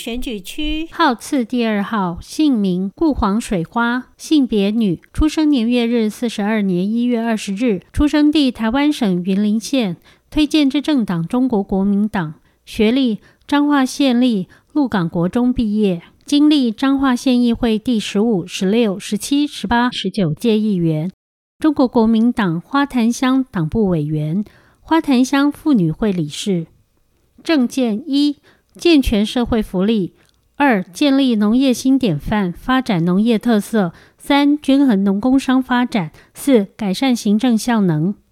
选举区， 号次第2号，姓名顾黄水花，性别女，出生年月日42年1月20日，出生地台湾省云林县，推荐之政党中国国民党，学历彰化县立鹿港国中毕业，经历彰化县议会第15、16、17、18、19届议员，中国国民党花坛乡党部委员，花坛乡妇女会理事。政见1，健全社会福利；2，建立农业新典范，发展农业特色；3，均衡农工商发展；4，改善行政效能。